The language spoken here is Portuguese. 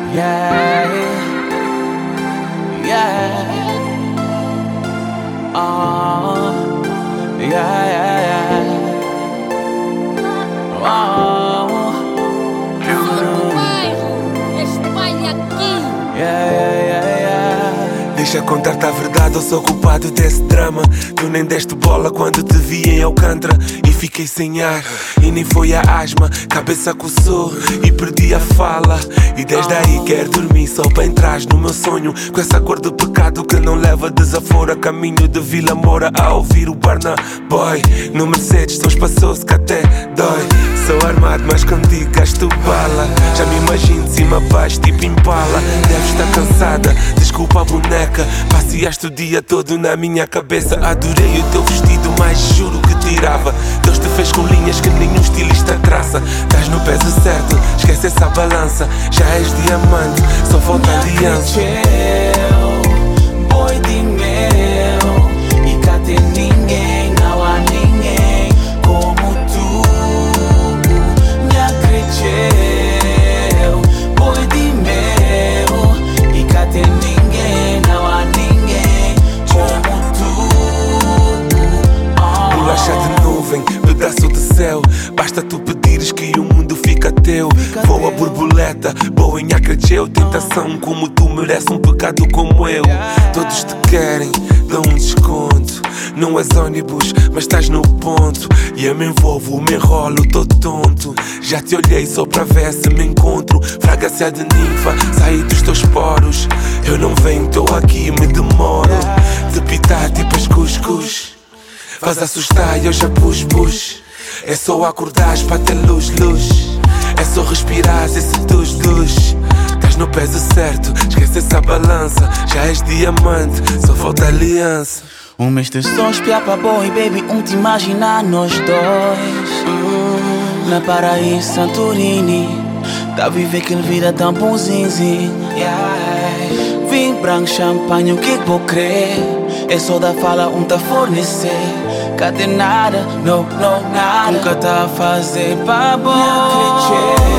Yeah, yeah. Oh, yeah, yeah, yeah. Oh, Do bairro, este baile aqui. yeah, yeah, yeah, yeah. Deixa contar-te a verdade, eu sou culpado desse drama. Tu nem deste bola quando te vi em Alcântara. E fiquei sem ar, e nem foi a asma. Cabeça coçou e perdi a fala. E desde aí quero dormir só para entrar no meu sonho. Com essa cor de pecado que não leva desaforo. A caminho de Vila Moura a ouvir o Burna Boy. No Mercedes sou espaçoso que até dói. Sou armado mas contigo gasto bala. Já me imagino de cima a baixo tipo Impala. Deves estar cansada, desculpa a boneca. Passeaste o dia todo na minha cabeça. Adorei o teu vestido, mas juro que tirava. Deus te fez com linhas que nenhum estilista traça. Estás no peso certo, esquece essa balança. Já és diamante, só falta aliança. Boi de mel, e cá tem ninguém, não há ninguém como tu. Me acrediteu, boi de mel, e cá tem ninguém, não há ninguém como tu. Bolacha de nuvem, pedaço de céu. Basta tu pedires que o mundo fica teu. Voa borboleta, boa em acredeu. Tentação como tu merece um pecado como eu. Todos te querem, dão um desconto. Não és ônibus, mas estás no ponto. E eu me envolvo, me enrolo, tô tonto. Já te olhei só para ver se me encontro. Fragrância de ninfa, saí dos teus poros. Eu não venho, tô aqui, me demoro. De pitar tipo as cuscuz. Faz assustar e eu já pus. É só acordares para ter luz. É só respirares e seduz. Estás no peso certo, esquece essa balança. Já és diamante, só falta aliança. Mês de só espiar para boy, baby, te imaginar nós dois. Na Paraíso, Santorini, tá a viver aquele vida tão bonzinho. Yeah. Vinho branco, champanhe, o que vou crer? É só da fala, tá fornecer. Cadê nada, não, nada. Nunca tá a fazer pra bom.